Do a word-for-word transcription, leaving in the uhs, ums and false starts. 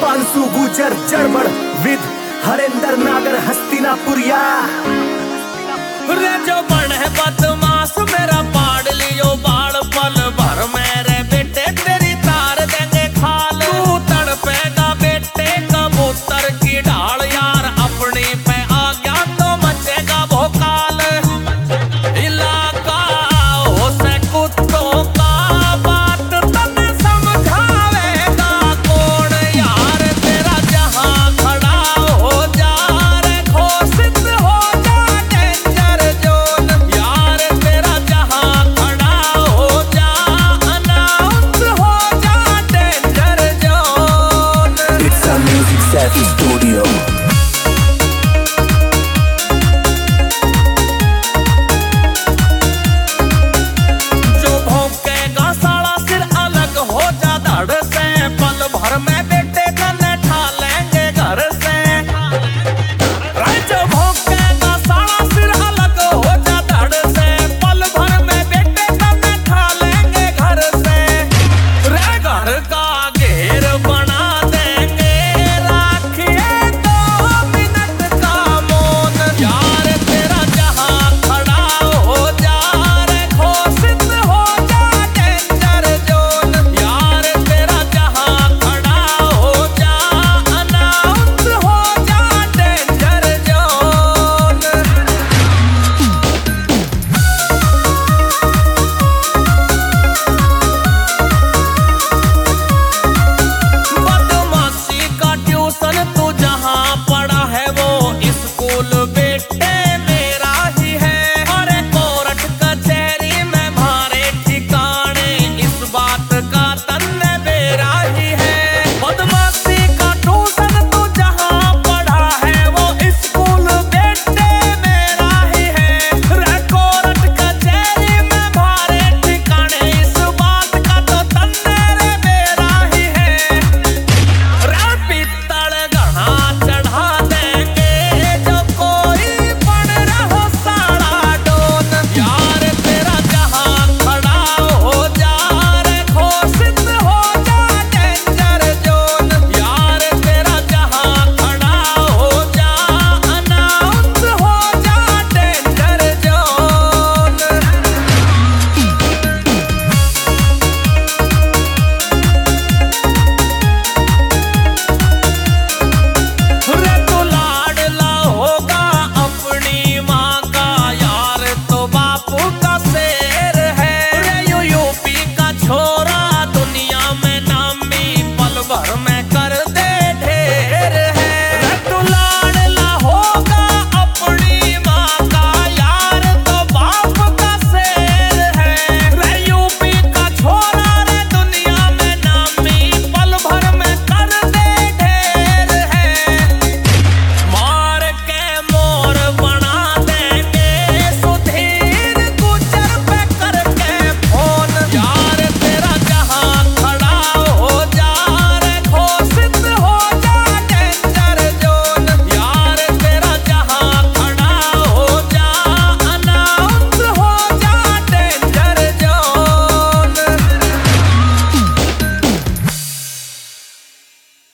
हिमांशु गुजर जड़बड़ विद हरेंद्र नागर हस्तिनापुरिया। रे जो बन है बदमाश मेरा पाड़ लियो बाल पल भर मेरे बेटे तेरी तार देंगे खाल। तू तड़पेगा बेटे कबूतर की ढाल यार अपनी पे आ गया तो मचेगा भोकाल। इलाका हो से कुत्तों का बात तने समझावेगा कौन यार तेरा जहां खड़ा हो जा रे घोषित हो जा डेंजर जोन। यार तेरा जहां खड़ा हो जा अनाउंस हो जा danger zone. It's a music set studio. जो भौंकेगा साला सिर अलग हो जा धड़ से। पल भर में बेटे कन्ने ठा लेंगे घर से। जो भौंकेगा साला सिर अलग हो जा धड़ से। पल भर में बेटे कन्ने ठा लेंगे घर से। रे घर का घेर बना देंगे राखिए दो मिनट का मौन। यार तेरा जहां खड़ा हो जा रे घोषित हो जा डेंजर जोन। यार तेरा जहां खड़ा हो जा अनाउंस हो जा डेंजर जोन। बदमाशी का ट्यूशन तू जहां पढ़ा है वो स्कूल बेटे मेरा ही है। अरे कोर्ट कचहरी में मारे ठिकाने इस बात का तन्ने मेरा ही है। बदमाशी का ट्यूशन तू जहां पढ़ा है वो स्कूल बेटे मेरा ही है। रे कोर्ट कचहरी में मारे ठिकाने इस बात का तो तन्ने रे मेरा ही है। रे पित्तल घड़ा चढ़ा देंगे जो कोई बन रहो साड़ा डोन। यार तेरा जहां खड़ा हो जा रे घोषित हो जा डेंजर जोन। यार तेरा जहां खड़ा हो जा अनाउंस हो जा डेंजर जोन। रे तू लाडला होगा अपनी माँ का यार तो बापू का शेर है। रे यू यूपी का छोरा दुनिया में नामी पल भर में